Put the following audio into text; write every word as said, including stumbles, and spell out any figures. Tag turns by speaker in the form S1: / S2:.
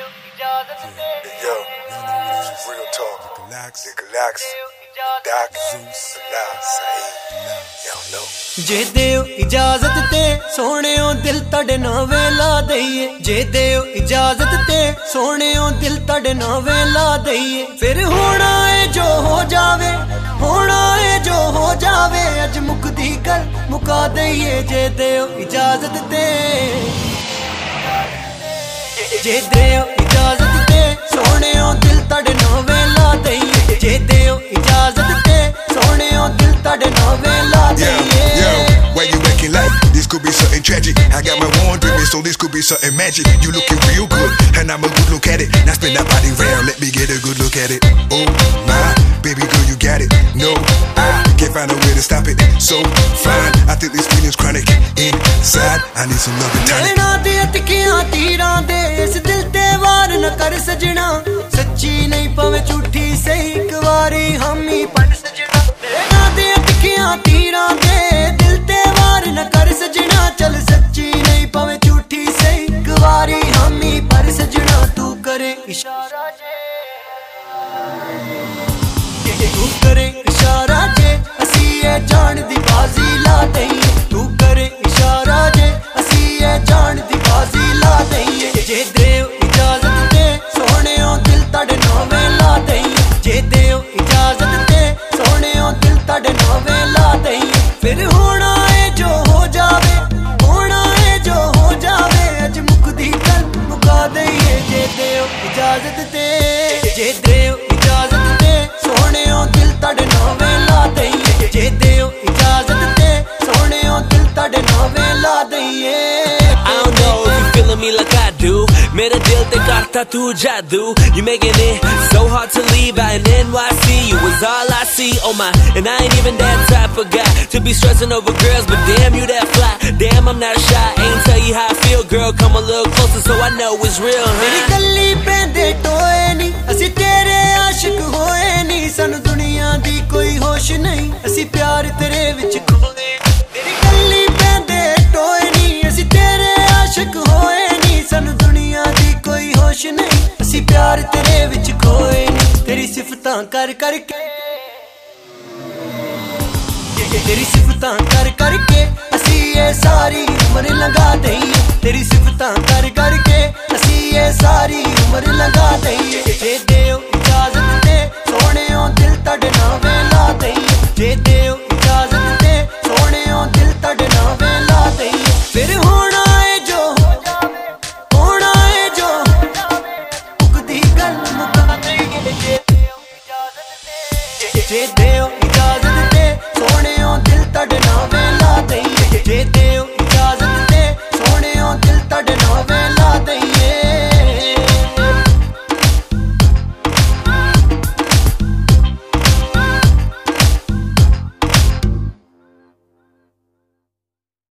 S1: Yo, real talk. Relax, relax. Doc, Zeus, Saeed. Y'all know.
S2: जे देओ इजाजत ते सोहणियों दिल तड़े ना वेला दईए जे देओ इजाजत ते सोहणियों दिल तड़े ना वेला दईए फिर होना है जो हो जावे होना है जो हो जावे अज मुकदी गल मुका दईए जे देओ इजाजत ते जे देओ इजाजत ते सोहणियों दिल तड़े ना वेला दईए जे देओ इजाजत ते सोहणियों दिल तड़े ना वेला दईए
S1: Why you acting like this could be something tragic? I got my wand with me, so this could be something magic. You looking real good, and I'm a good look at it. Now spin that body round, let me get a good look at it. Oh my, baby girl, you got it. No, I can't find a way to stop it. So fine, I think this feeling's chronic. Inside, I need some love and tonic.
S2: नैना दे तिखियां तीरां दे इस दिल ते वार न कर सजना सच्ची नहीं पवे झूठी सही एक वारी हम ही पढ़ सजना नैना दे तिखियां तीरां दे दिल ते वार न कर सजना चल सच्ची नहीं पवे झूठी सही एक वारी हम ही पढ़ सजना तू करे इशारा जे तू करे इशारा जे असी ये जान दी बाजी ला दईए तू करे इशारा जे असी ये जान दी बाजी ला दईए जे देओ इजाजत ते सोहणियों दिल तड़े ना वेला दईए जे देओ इजाजत ते सोहणियों दिल तड़े ना वेला दईए फिर होना है जो हो जावे होना है जो हो जावे अज मुकदी गल मुका दईए जे देओ इजाजत ते जे देओ इजाजत ते सोहणियों दिल तड़े ना वेला दईए जे देओ इजाजत ते सोहणियों दिल तड़े ना वेला दईए
S3: I don't know if you feeling me like I do. Mera dil te karta tu jadoo. You making it so hard to leave out in N Y C. You was all I see, oh my. And I ain't even that type of guy to be stressing over girls, but damn you that fly. Damn I'm not shy, ain't tell you how I feel. Girl come a little closer so I know it's real, huh?
S2: Teri galli pende toye nahi assi tere aashik hoye nahi sanu duniya di koi hosh nahi assi pyar tere vich khoye teri galli pende toye nahi assi tere aashik hoye nahi sanu duniya di koi hosh nahi assi pyar tere vich khoye nahi teri sifatan kar kar ke तेरी सिफतां कर कर के असी ये सारी उम्र लगा दईए तेरी सिफतां कर कर के असी ये सारी उम्र लगा दईए जे देओ इजाजत ते सोहणियों दिल तड़े ना वेला दईए जे देओ इजाजत ते सोहणियों दिल तड़े ना वेला दईए फिर होना है जो हो जावे होना है जो हो जावे मुकदी गल मुका दईए जे देओ इजाजत ते जे देओ इजाजत ते सोहणियों दिल तड़े ना वेला दईए